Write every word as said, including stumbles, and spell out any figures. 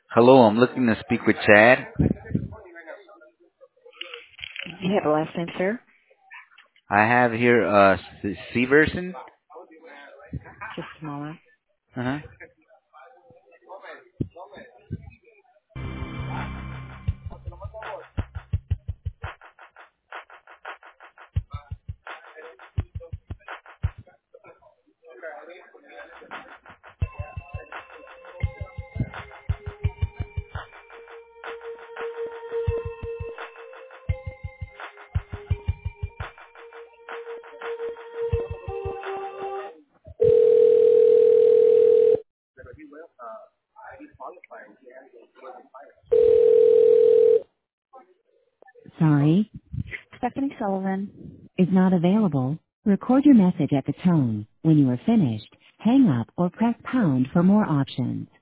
Hello, I'm looking to speak with Chad. You have a last name, sir? I have here uh S- Severson. Just a moment. Uh-huh. Sorry, Stephanie Sullivan is not available. Record your message at the tone. When you are finished, hang up or press pound for more options.